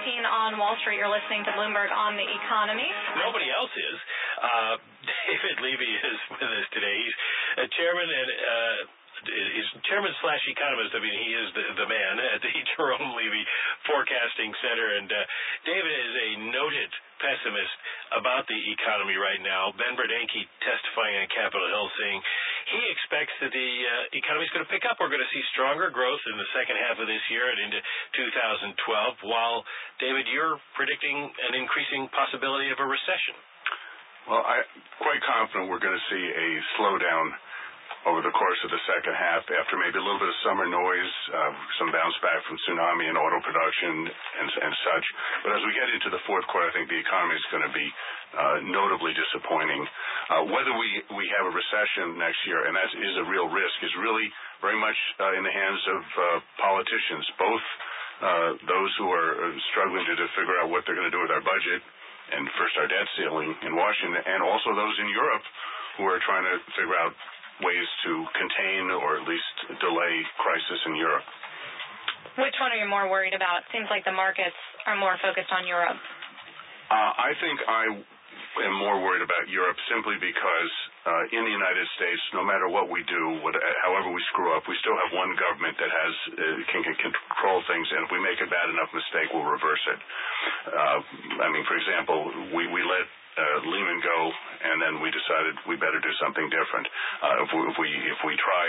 on Wall Street. You're listening to Bloomberg on the Economy. Nobody else is. David Levy is with us today. He's a chairman and he's chairman/economist. I mean, he is the man at the Jerome Levy Forecasting Center. And David is a noted pessimist about the economy right now. Ben Bernanke testifying on Capitol Hill saying he expects that the economy is going to pick up. We're going to see stronger growth in the second half of this year and into 2012, while, David, you're predicting an increasing possibility of a recession. Well, I'm quite confident we're going to see a slowdown over the course of the second half after maybe a little bit of summer noise, some bounce back from tsunami and auto production and such. But as we get into the fourth quarter, I think the economy is going to be notably disappointing. Whether we have a recession next year, and that is a real risk, is really very much in the hands of politicians, both those who are struggling to figure out what they're going to do with our budget, and first our debt ceiling in Washington, and also those in Europe who are trying to figure out ways to contain or at least delay crisis in Europe. Which one are you more worried about? It seems like the markets are more focused on Europe. I think I am more worried about Europe simply because in the United States, no matter what we do, however we screw up, we still have one government that can control things, and if we make a bad enough mistake, we'll reverse it. I mean, for example, we let Lehman go, and then we decided we better do something different. If we try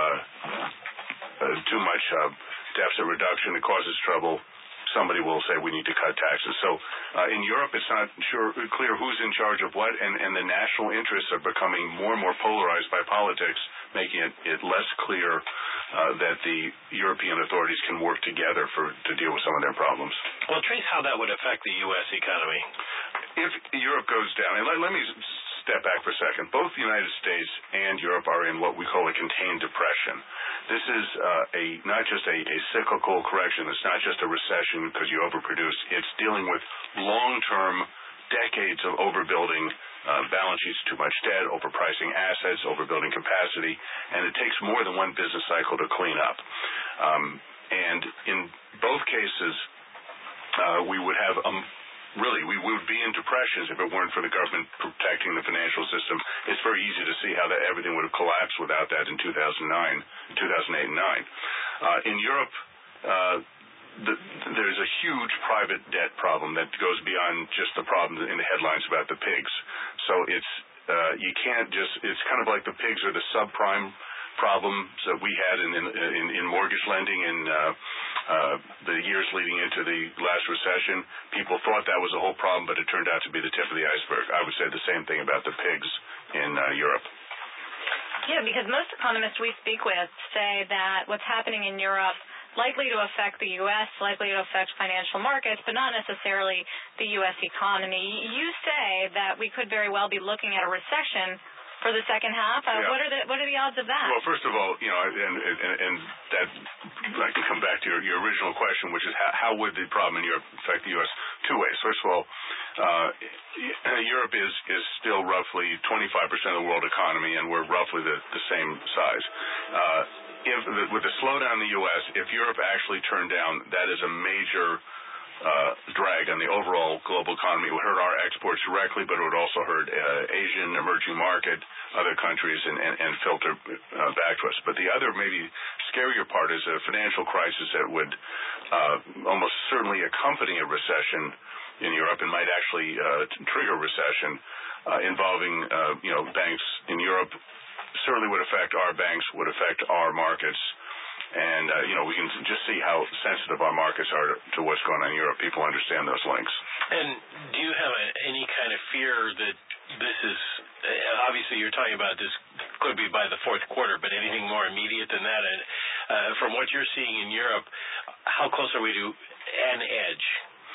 too much deficit reduction, it causes trouble. Somebody will say we need to cut taxes. So in Europe, it's not clear who's in charge of what, and the national interests are becoming more and more polarized by politics, making it less clear that the European authorities can work together to deal with some of their problems. Well, trace how that would affect the U.S. economy. If Europe goes down, and let me step back for a second. Both the United States and Europe are in what we call a contained depression. This is not just a cyclical correction. It's not just a recession because you overproduce. It's dealing with long-term decades of overbuilding balance sheets, too much debt, overpricing assets, overbuilding capacity, and it takes more than one business cycle to clean up. And in both cases, we would have we would be in depressions if it weren't for the government protecting the financial system. It's very easy to see how everything would have collapsed without that in 2008 and 2009. In Europe, there's a huge private debt problem that goes beyond just the problem in the headlines about the pigs. So you can't just, it's kind of like the pigs are the subprime problems that we had in mortgage lending in the years leading into the last recession. People thought that was the whole problem, but it turned out to be the tip of the iceberg. I would say the same thing about the pigs in Europe. Yeah, because most economists we speak with say that what's happening in Europe likely to affect the U.S., likely to affect financial markets, but not necessarily the U.S. economy. You say that we could very well be looking at a recession for the second half. Yeah. What are the odds of that? Well, first of all, and that I can come back to your original question, which is how would the problem in Europe affect the U.S. Two ways. First of all, Europe is still roughly 25% of the world economy, and we're roughly the same size. With the slowdown in the U.S., if Europe actually turned down, that is a major drag on the overall global economy. It would hurt our exports directly, but it would also hurt Asian, emerging market, other countries, and filter back to us. But the other maybe scarier part is a financial crisis that would almost certainly accompany a recession in Europe and might actually trigger recession involving banks in Europe. Certainly would affect our banks, would affect our markets. And, we can just see how sensitive our markets are to what's going on in Europe. People understand those links. And do you have any kind of fear that this is, obviously you're talking about this could be by the fourth quarter, but anything more immediate than that? And from what you're seeing in Europe, how close are we to an edge?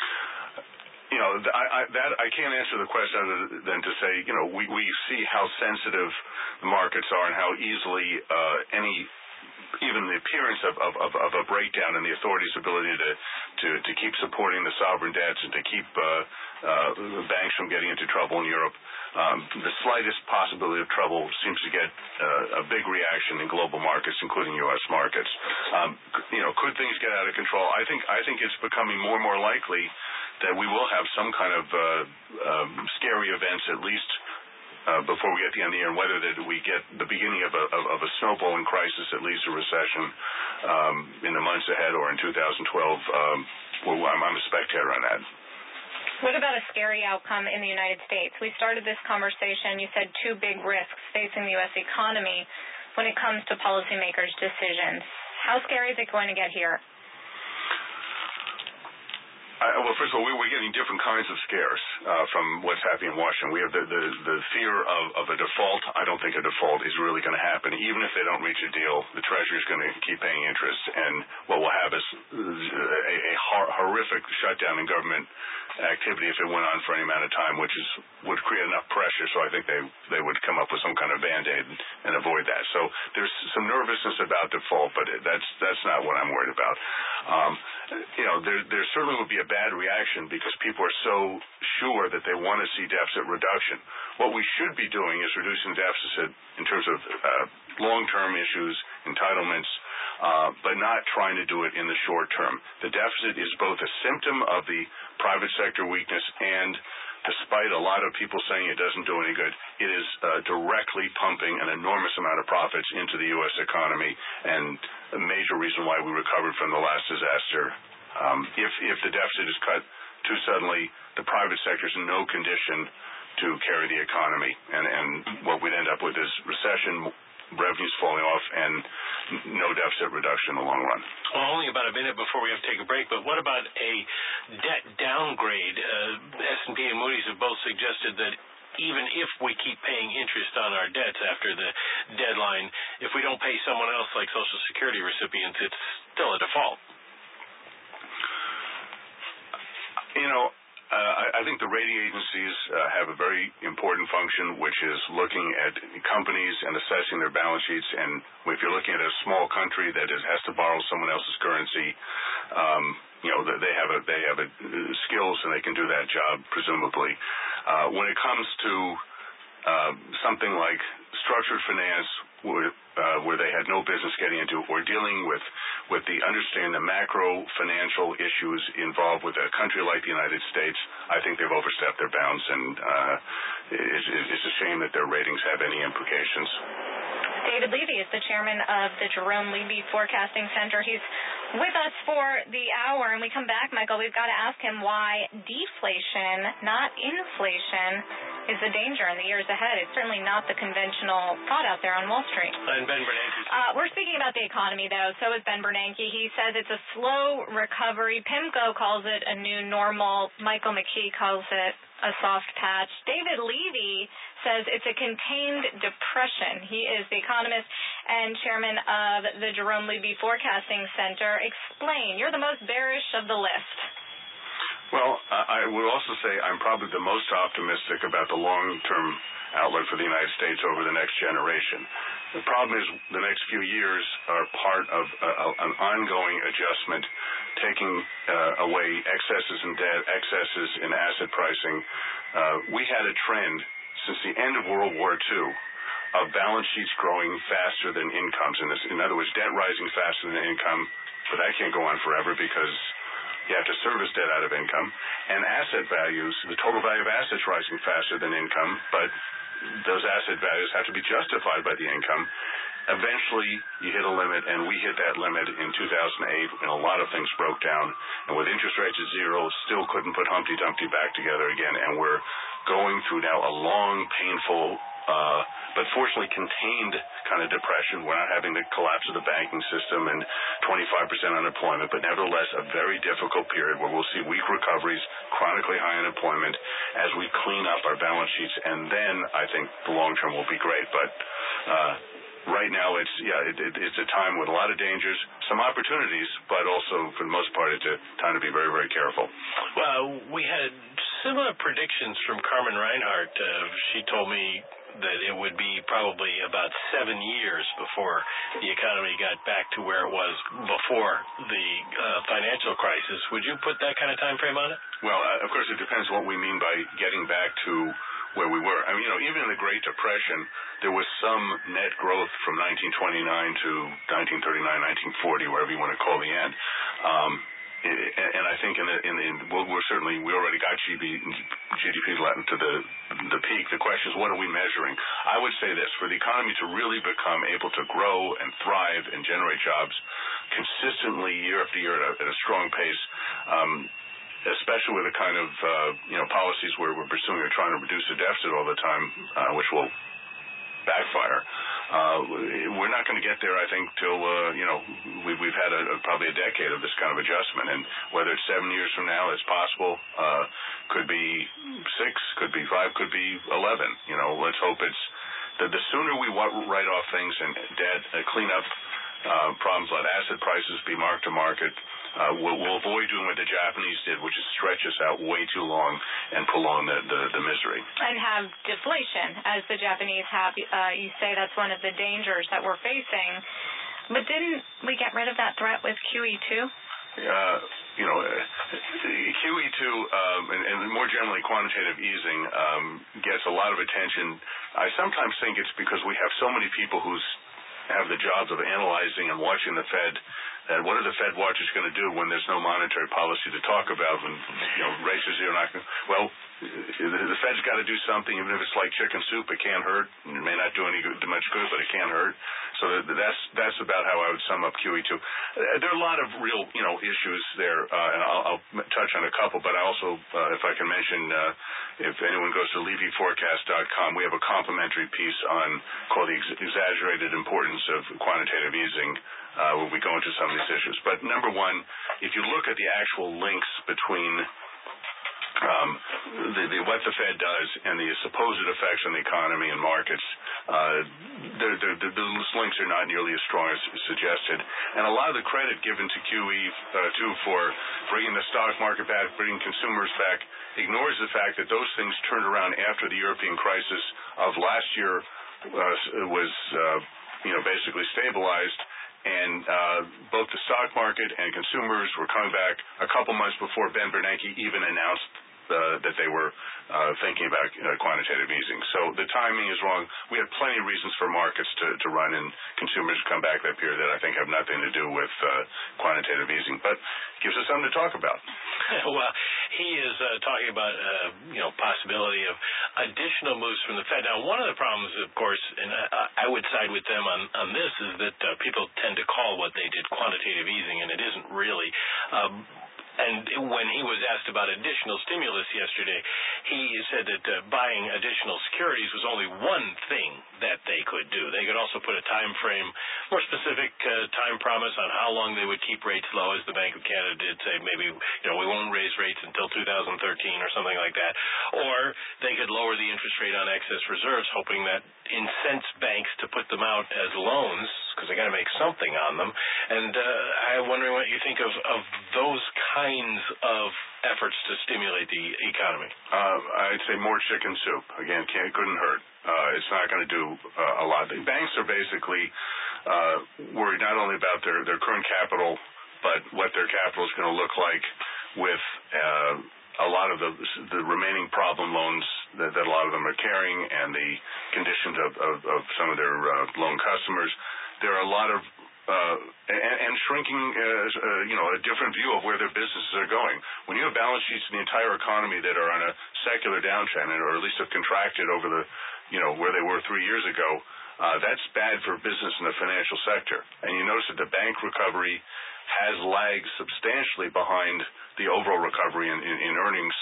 I can't answer the question other than to say, we see how sensitive the markets are and how easily even the appearance of a breakdown in the authorities' ability to keep supporting the sovereign debts and to keep banks from getting into trouble in Europe. The slightest possibility of trouble seems to get a big reaction in global markets, including U.S. markets. Could things get out of control? I think it's becoming more and more likely that we will have some kind of scary events at least before we get to the end of the year, and whether that we get the beginning of a snowballing crisis, at least a recession in the months ahead or in 2012. I'm a spectator on that. What about a scary outcome in the United States? We started this conversation, you said 2 big risks facing the U.S. economy when it comes to policymakers' decisions. How scary is it going to get here? Well, first of all, we're getting different kinds of scares from what's happening in Washington. We have the fear of a default. I don't think a default is really going to happen. Even if they don't reach a deal, the Treasury is going to keep paying interest, and what we'll have is a horrific shutdown in government activity if it went on for any amount of time, which would create enough pressure. So I think they would come up with some kind of Band-Aid and avoid that. So there's some nervousness about default, but that's not what I'm worried about. There certainly would be a bad reaction because people are so sure that they want to see deficit reduction. What we should be doing is reducing deficit in terms of long-term issues, entitlements, but not trying to do it in the short term. The deficit is both a symptom of the private sector weakness and, despite a lot of people saying it doesn't do any good, it is directly pumping an enormous amount of profits into the U.S. economy and a major reason why we recovered from the last disaster. If the deficit is cut too suddenly, the private sector is in no condition to carry the economy, and what we'd end up with is recession, revenues falling off, and no deficit reduction in the long run. Well, only about a minute before we have to take a break, but what about a debt downgrade? S&P and Moody's have both suggested that even if we keep paying interest on our debts after the deadline, if we don't pay someone else like Social Security recipients, it's still a default. I think the rating agencies have a very important function, which is looking at companies and assessing their balance sheets. And if you're looking at a small country that has to borrow someone else's currency, they have skills and they can do that job, presumably. When it comes to something like structured finance, where they had no business getting into, or dealing with the understanding the macro financial issues involved with a country like the United States, I think they've overstepped their bounds, and it's a shame that their ratings have any implications. David Levy is the chairman of the Jerome Levy Forecasting Center. He's with us for the hour, and we come back, Michael, we've got to ask him why deflation, not inflation, is the danger in the years ahead. It's certainly not the conventional thought out there on Wall Street. And Ben Bernanke. We're speaking about the economy, though. So is Ben Bernanke. He says it's a slow recovery. PIMCO calls it a new normal. Michael McKee calls it a soft patch. David Levy says it's a contained depression. He is the economist and chairman of the Jerome Levy Forecasting Center. Explain. You're the most bearish of the list. Well, I would also say I'm probably the most optimistic about the long-term outlook for the United States over the next generation. The problem is the next few years are part of an ongoing adjustment, taking away excesses in debt, excesses in asset pricing. We had a trend since the end of World War II of balance sheets growing faster than incomes. In other words, debt rising faster than income, but that can't go on forever because you have to service debt out of income, and asset values, the total value of assets rising faster than income, but those asset values have to be justified by the income. Eventually, you hit a limit, and we hit that limit in 2008, and a lot of things broke down. And with interest rates at zero, still couldn't put Humpty Dumpty back together again, and we're going through now a long, painful, but fortunately contained kind of depression. We're not having the collapse of the banking system and 25% unemployment, but nevertheless a very difficult period where we'll see weak recoveries, chronically high unemployment as we clean up our balance sheets, and then I think the long term will be great. But right now it's a time with a lot of dangers, some opportunities, but also for the most part it's a time to be very, very careful. Well, we had similar predictions from Carmen Reinhart. She told me that it would be probably about 7 years before the economy got back to where it was before the financial crisis. Would you put that kind of time frame on it? Well, of course, it depends what we mean by getting back to where we were. I mean, even in the Great Depression, there was some net growth from 1929 to 1939, 1940, wherever you want to call the end. And I think in we already got GDP to the peak. The question is, what are we measuring? I would say this: for the economy to really become able to grow and thrive and generate jobs consistently year after year at a strong pace, especially with the kind of policies where we're pursuing or trying to reduce the deficit all the time, which will backfire. We're not going to get there, I think, till we've had probably a decade of this kind of adjustment, and whether it's 7 years from now, it's possible. Could be 6, could be 5, could be 11. Let's hope it's the sooner we write off things and debt, clean up problems, let asset prices be mark to market. We'll avoid doing what the Japanese did, which is stretch us out way too long and prolong the misery. And have deflation, as the Japanese have. You say that's one of the dangers that we're facing. But didn't we get rid of that threat with QE2? QE2 and more generally quantitative easing gets a lot of attention. I sometimes think it's because we have so many people who have the jobs of analyzing and watching the Fed. And what are the Fed watchers going to do when there's no monetary policy to talk about? When rates are zero, well, the Fed's got to do something, even if it's like chicken soup. It can't hurt. It may not do much good, but it can't hurt. So that's about how I would sum up QE2. There are a lot of real issues there, and I'll touch on a couple. But I also, if I can mention, if anyone goes to LevyForecast.com, we have a complimentary piece called the exaggerated importance of quantitative easing. When we go into some of these issues. But number one, if you look at the actual links between what the Fed does and the supposed effects on the economy and markets, those links are not nearly as strong as suggested. And a lot of the credit given to QE2 for bringing the stock market back, bringing consumers back, ignores the fact that those things turned around after the European crisis of last year was basically stabilized. And both the stock market and consumers were coming back a couple months before Ben Bernanke even announced that they were thinking about quantitative easing. So the timing is wrong. We had plenty of reasons for markets to run and consumers to come back that period that I think have nothing to do with quantitative easing, but gives us something to talk about. Well, he is talking about possibility of additional moves from the Fed. Now, one of the problems, of course, and I would side with them on this, is that people tend to call what they did quantitative easing, and it isn't really. And when he was asked about additional stimulus yesterday, he said that buying additional securities was only one thing that they could do. They could also put a time frame, more specific time promise on how long they would keep rates low, as the Bank of Canada did, say maybe we won't raise rates until 2013 or something like that. Or they could lower the interest rate on excess reserves, hoping that incents banks to put them out as loans, because they got to make something on them. And I'm wondering what you think of those kinds of efforts to stimulate the economy. I'd say more chicken soup. Again, couldn't hurt. It's not going to do a lot. The banks are basically worried not only about their current capital, but what their capital is going to look like with a lot of the remaining problem loans that a lot of them are carrying, and the conditions of some of their loan customers. There are a lot of and shrinking, a different view of where their businesses are going. When you have balance sheets in the entire economy that are on a secular downtrend, or at least have contracted over where they were 3 years ago, that's bad for business in the financial sector. And you notice that the bank recovery has lagged substantially behind the overall recovery in earnings,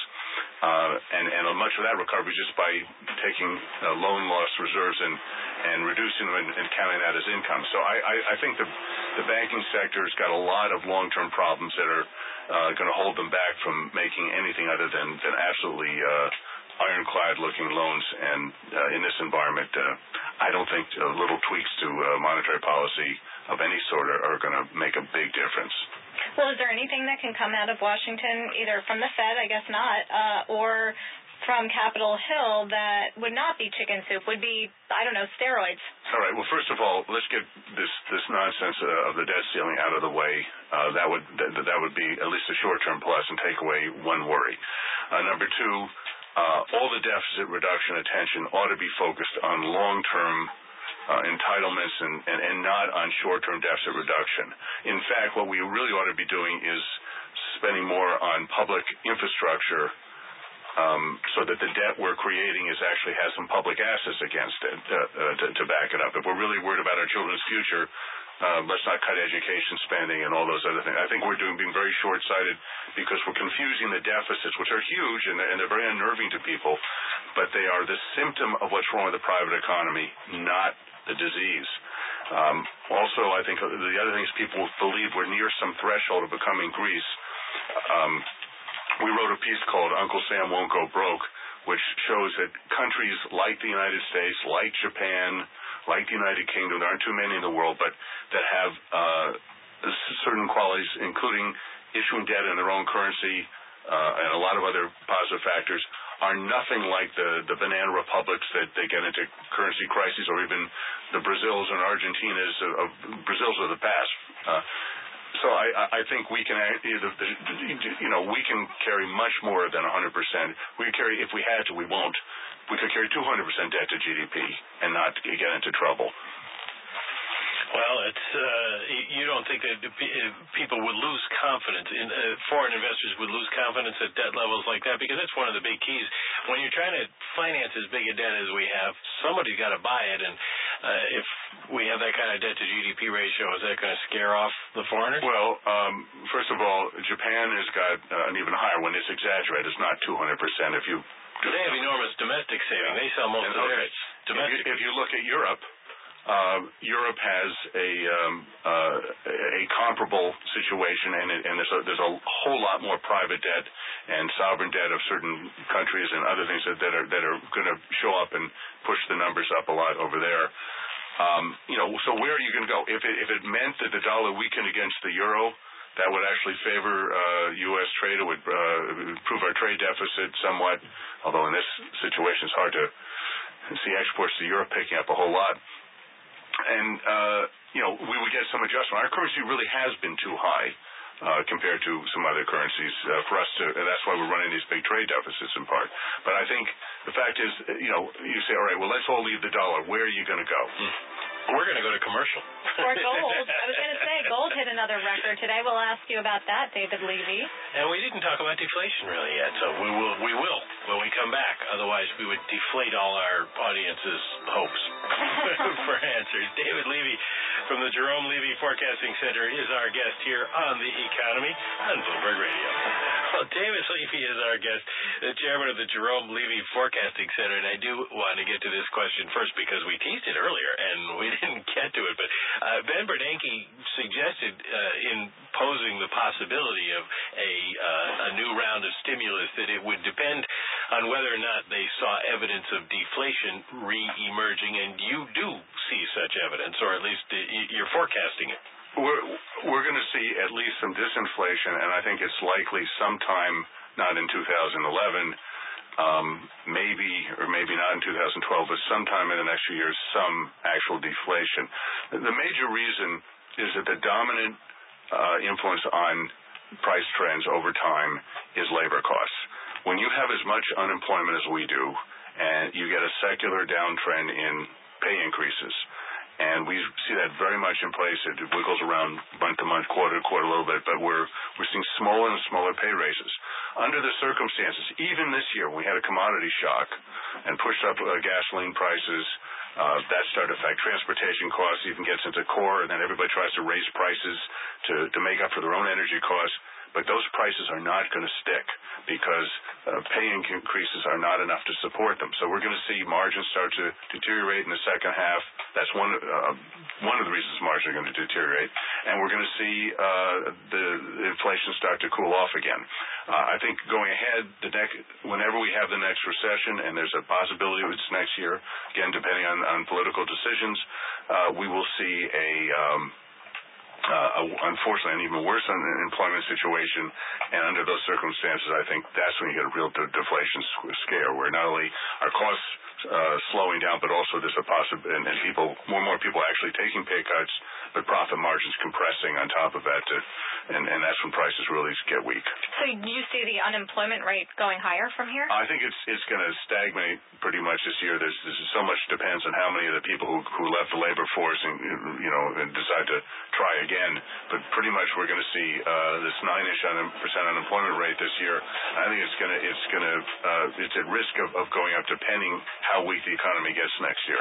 and much of that recovery just by taking loan loss reserves and reducing them and counting that as income. So I think the banking sector has got a lot of long-term problems that are going to hold them back from making anything other than absolutely ironclad-looking loans. And in this environment, I don't think little tweaks to monetary policy of any sort are going to make a big difference. Well, is there anything that can come out of Washington, either from the Fed, I guess not, or from Capitol Hill that would not be chicken soup, would be, steroids? All right. Well, first of all, let's get this nonsense of the debt ceiling out of the way. That would be at least a short-term plus and take away one worry. Number two, all the deficit reduction attention ought to be focused on long-term entitlements and not on short-term deficit reduction. In fact, what we really ought to be doing is spending more on public infrastructure so that the debt we're creating actually has some public assets against it to back it up. If we're really worried about our children's future, let's not cut education spending and all those other things. I think we're being very short-sighted because we're confusing the deficits, which are huge and they're very unnerving to people, but they are the symptom of what's wrong with the private economy, not the disease. Also, I think the other thing is people believe we're near some threshold of becoming Greece. We wrote a piece called Uncle Sam Won't Go Broke, which shows that countries like the United States, like Japan, like the United Kingdom, there aren't too many in the world, but that have certain qualities, including issuing debt in their own currency and a lot of other positive factors, are nothing like the banana republics that they get into currency crises, or even the Brazils and Argentinas Brazils of the past. So I think we can, we can carry much more than 100%. We carry, if we had to, we won't. We could carry 200% debt to GDP and not get into trouble. Well, it's you don't think that people would lose confidence, foreign investors would lose confidence at debt levels like that, because that's one of the big keys. When you're trying to finance as big a debt as we have, somebody's got to buy it, and if we have that kind of debt to GDP ratio, is that going to scare off the foreigners? Well, first of all, Japan has got an even higher one. It's exaggerated. It's not 200%. They have enormous domestic saving. They sell most of theirs domestic. If you look at Europe, Europe has a comparable situation, and there's a whole lot more private debt and sovereign debt of certain countries and other things that are going to show up and push the numbers up a lot over there. So where are you going to go? If it meant that the dollar weakened against the euro, that would actually favor U.S. trade. It would improve our trade deficit somewhat, although in this situation it's hard to see exports to Europe picking up a whole lot. And, we would get some adjustment. Our currency really has been too high compared to some other currencies for us and that's why we're running these big trade deficits in part. But I think the fact is, you say, all right, well, let's all leave the dollar. Where are you going to go? We're going to go to commercial. Or gold. I was going to say, gold hit another record today. We'll ask you about that, David Levy. And we didn't talk about deflation really yet, so we will when we come back. Otherwise, we would deflate all our audience's hopes for answers. David Levy from the Jerome Levy Forecasting Center is our guest here on The Economy on Bloomberg Radio. Well, David Levy is our guest, the chairman of the Jerome Levy Forecasting Center, and I do want to get to this question first because we teased it earlier, and we didn't get to it, but Ben Bernanke suggested in posing the possibility of a new round of stimulus that it would depend on whether or not they saw evidence of deflation re-emerging, and you do see such evidence, or at least you're forecasting it. We're going to see at least some disinflation, and I think it's likely sometime, not in 2011, maybe or maybe not in 2012, but sometime in the next few years, some actual deflation. The major reason is that the dominant influence on price trends over time is labor costs. When you have as much unemployment as we do, and you get a secular downtrend in pay increases, and we see that very much in place. It wiggles around month to month, quarter to quarter a little bit, but we're seeing smaller and smaller pay raises. Under the circumstances, even this year, we had a commodity shock and pushed up gasoline prices. That started to affect transportation costs, even gets into core, and then everybody tries to raise prices to make up for their own energy costs. But those prices are not going to stick because pay increases are not enough to support them. So we're going to see margins start to deteriorate in the second half. That's one of the reasons margins are going to deteriorate. And we're going to see the inflation start to cool off again. I think going ahead, whenever we have the next recession, and there's a possibility it's next year, again, depending on political decisions, we will see unfortunately, an even worse unemployment situation, and under those circumstances, I think that's when you get a real deflation scare, where not only our costs slowing down, but also there's a possibility, and more and more people actually taking pay cuts, but profit margins compressing on top of that, and that's when prices really get weak. So you see the unemployment rate going higher from here? I think it's going to stagnate pretty much this year. There's so much depends on how many of the people who left the labor force and decide to try again. But pretty much we're going to see this 9-ish % unemployment rate this year. I think it's at risk of going up depending how weak the economy gets next year.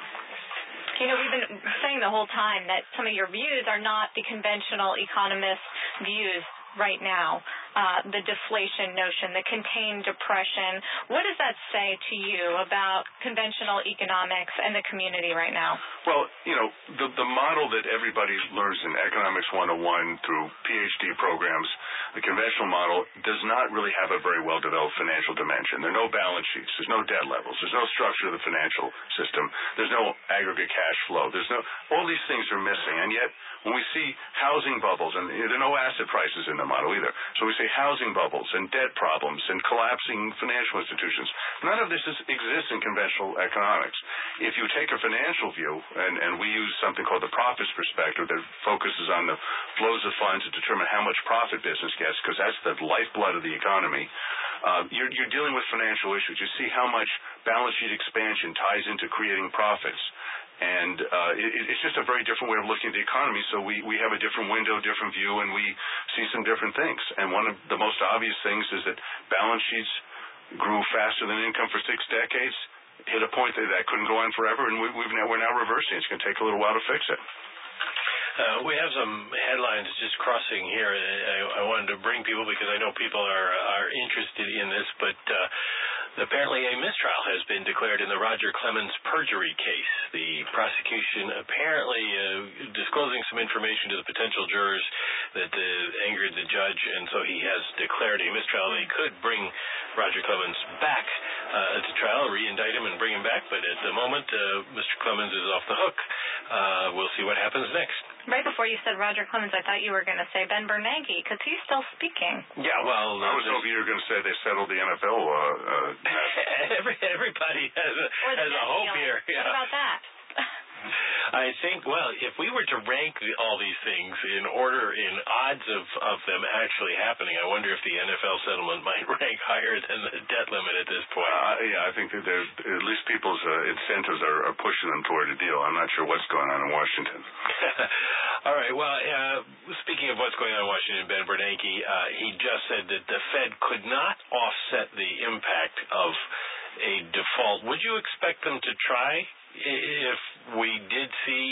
We've been saying the whole time that some of your views are not the conventional economist views right now. The deflation notion, the contained depression. What does that say to you about conventional economics and the community right now? Well, the model that everybody learns in Economics 101 through PhD programs, the conventional model does not really have a very well-developed financial dimension. There are no balance sheets. There's no debt levels. There's no structure of the financial system. There's no aggregate cash flow. All these things are missing. And yet, when we see housing bubbles, and there are no asset prices in the model either, so we see housing bubbles and debt problems and collapsing financial institutions. None of this exists in conventional economics. If you take a financial view, and we use something called the profits perspective that focuses on the flows of funds to determine how much profit business gets, because that's the lifeblood of the economy, you're dealing with financial issues. You see how much balance sheet expansion ties into creating profits. And it's just a very different way of looking at the economy. So we have a different window, different view, and we see some different things. And one of the most obvious things is that balance sheets grew faster than income for 6 decades, hit a point that couldn't go on forever, and we're now reversing. It's going to take a little while to fix it. We have some headlines just crossing here. I wanted to bring people because I know people are interested in this, but apparently a mistrial has been declared in the Roger Clemens perjury case. The prosecution apparently disclosing some information to the potential jurors that angered the judge, and so he has declared a mistrial. They could bring Roger Clemens back to trial, re-indict him and bring him back, but at the moment, Mr. Clemens is off the hook. We'll see what happens next. Right before you said Roger Clemens, I thought you were going to say Ben Bernanke, because he's still speaking. Yeah, well... I was hoping you were going to say they settled the NFL. Everybody has a hope here. What about that? I think, well, if we were to rank all these things in order, in odds of them actually happening, I wonder if the NFL settlement might rank higher than the debt limit at this point. Yeah, I think that at least people's incentives are pushing them toward a deal. I'm not sure what's going on in Washington. All right, well, speaking of what's going on in Washington, Ben Bernanke, he just said that the Fed could not offset the impact of a default. Would you expect them to try if we did see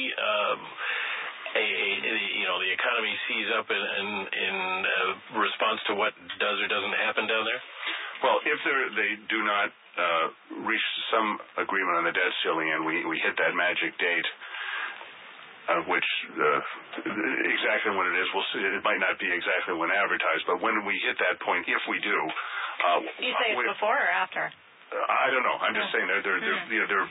the economy seize up in response to what does or doesn't happen down there? Well, if they do not reach some agreement on the debt ceiling and we hit that magic date, which exactly when it is, we'll see. It might not be exactly when advertised, but when we hit that point, if we do, you say it's before or after? I don't know. I'm just saying they're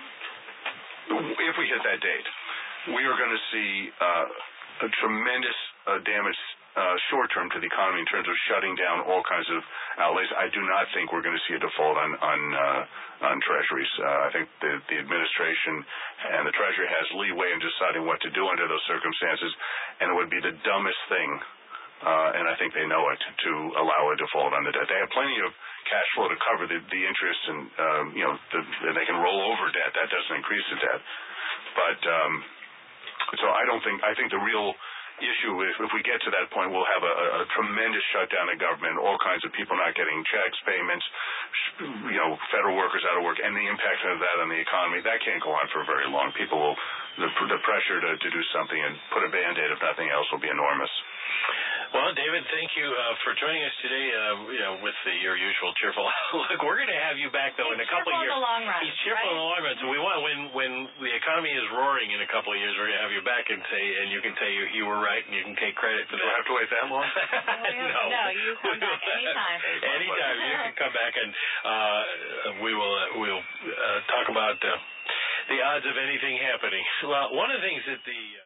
if we hit that date, we are going to see a tremendous damage short-term to the economy in terms of shutting down all kinds of outlays. I do not think we're going to see a default on treasuries. I think the administration and the Treasury has leeway in deciding what to do under those circumstances, and it would be the dumbest thing, and I think they know it, to allow a default on the debt. They have plenty of cash flow to cover the interest, and they can roll over debt. That doesn't increase the debt. But so I think the real issue is if we get to that point, we'll have a tremendous shutdown of government, all kinds of people not getting checks, payments, federal workers out of work, and the impact of that on the economy. That can't go on for very long. People will, the pressure to do something and put a Band-Aid, if nothing else, will be enormous. Well, David, thank you for joining us today. With your usual cheerful outlook. We're going to have you back though in a couple of years. He's cheerful in the long run. He's cheerful in the long run. So we want when the economy is roaring in a couple of years, we're going to have you back and you can say you were right and you can take credit for that. Do I have to wait that long? No, you come back anytime. Anytime you can come back and we'll talk about the odds of anything happening. Well, one of the things that the